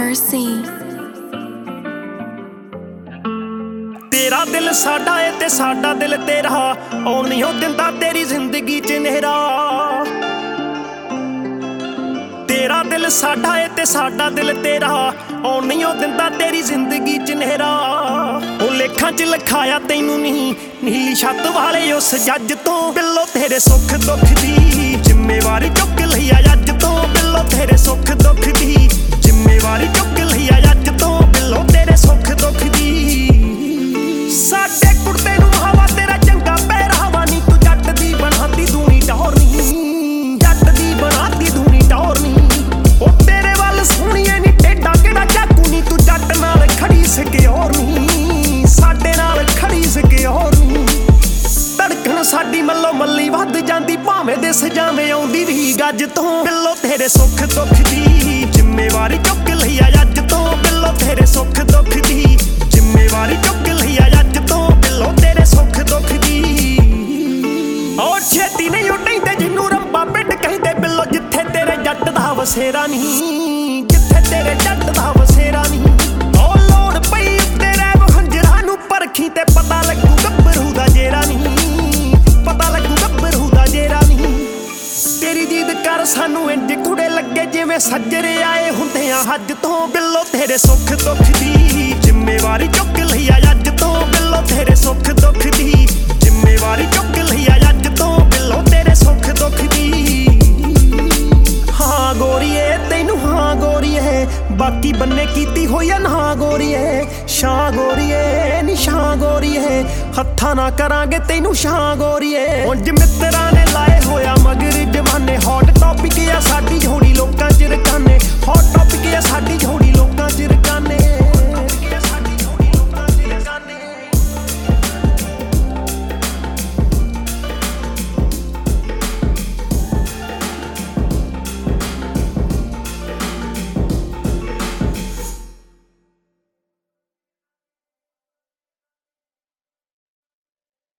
Mercy। तेरा दिल साडा है ते साडा दिल तेरा, आउण नहीं दिंदा तेरी जिंदगी च नेहरा। तेरा दिल साडा है ते साडा दिल तेरा, आउण नहीं दिंदा तेरी जिंदगी च नेहरा। ओ लेखां च लिखाया तैनू नहीं, नीली छत वाले उस जज तो। बिल्लो तेरे सुख दुख दी जिम्मेवारी चुक लई अज तो। बिल्लो तेरे सुख दुख दी जिम्मेवारी चुक लई अज तो। बिल्लो तेरे सुख दुख दी। साडे कुड़ते नूं हवा तेरा चंगा पहरावा नी, तू जट दी बनाती दूनी टौर नी। जट दी बनाती दूनी टौर नी। ओ तेरे वल सोहणीए नी टेढ़ा केड़ा चाकू नी, तू जट नाल खड़ी सके और नी। साडे नाल खड़ी सके और नी। धड़कन साडी मल्लो मल्ली वध जांदी, भावें दिस जावे आउंदी भी गज तो। बिल्लो तेरे सुख दुख दी जिम्मेवारी चुक लई अज तो। बिल्लो तेरे सुख दुख दी जिम्मेवारी चुक लई अज तो। बिल्लो तेरे सुख दुख दी। और छेती नहीं उड्डींदे जिन्नू रंबा पिंड कहंदे। बिल्लो जिथे तेरे जट दा वसेरा नहीं, जिथे तेरे जट दा वसेरा नहीं। ओ लोड़ पई उत्ते रैव हंजरां नूं परखी ते पता लगू गब्बरू दा जेरा नहीं। पता लगू गब्बरू दा जेरा नहीं। तेरी जीद कर सानू इंज कुड़े लगे जिवें सज्जरे आए हुंदे आ हज तो। बिल्लो तेरे सुख दुख दी जिम्मेवारी चुक लई अज तो। बिल्लो तेरे सुख दुख दी जिम्मेवारी चुक लई अज तो। बिल्लो तेरे सुख दुख दी। हाँ गोरीए तैनू हाँ गोरीए, बाकी बन्ने कीती होई आ ना गोरीए। शां गोरीए नी शां गोरीए, हत्था ना करांगे तैनू शां गोरीए। उंज मित्तरां ने लाए होया मगर जमाने, हॉट टॉपिक आ साडी होनी